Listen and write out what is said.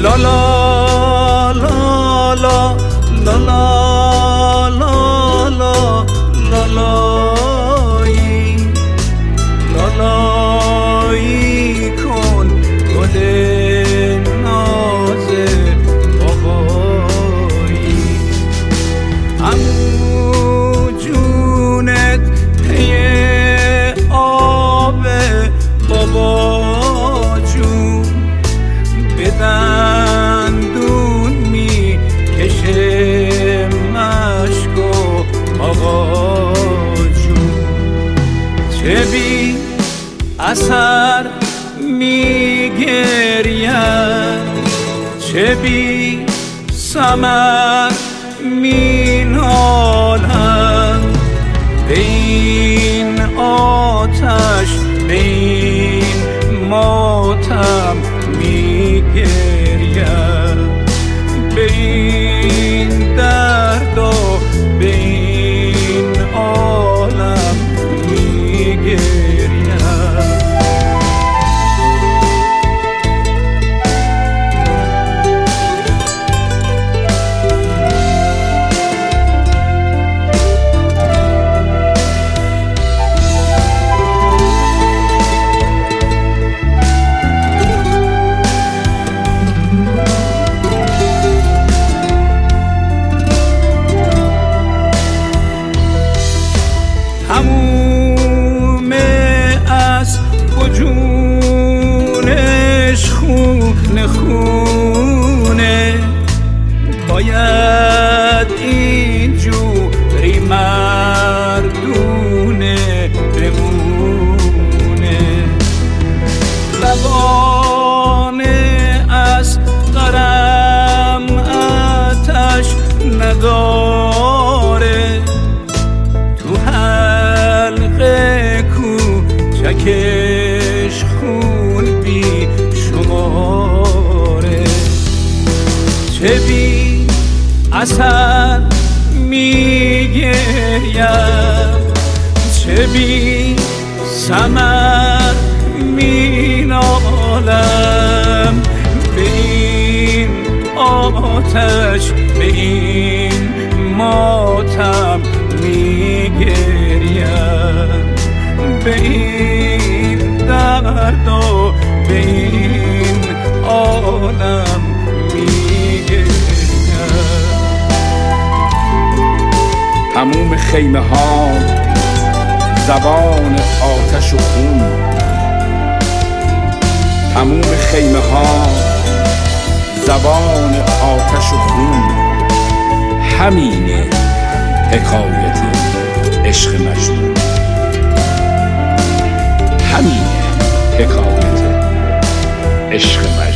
لا لا لا لا لا لا لا لا لالایی لالایی کن گل ناز آقایی عمو جونت پی آب بابا جون به دندون می کشه مشک و آقا جون چه بی اثر می گرید چه بی ثمر می نالند به این آتش به این ماتم می گرید به این درد و به این عالم می گرید تموم از جونش خونه خونه باید اینجوری مردونه بمونه زبانه از قرم آتش نداره چکش خون بی شماره چه بی اثر می گرید چه بی ثمر می نالم به این آتش به این ماتم می گرید به این درد و به این عالم میگرید تموم خیمه ها زبان آتش و خون تموم خیمه ها زبان آتش و خون همینه حکایت عشق مجنون همینه حکایت عشق مجنون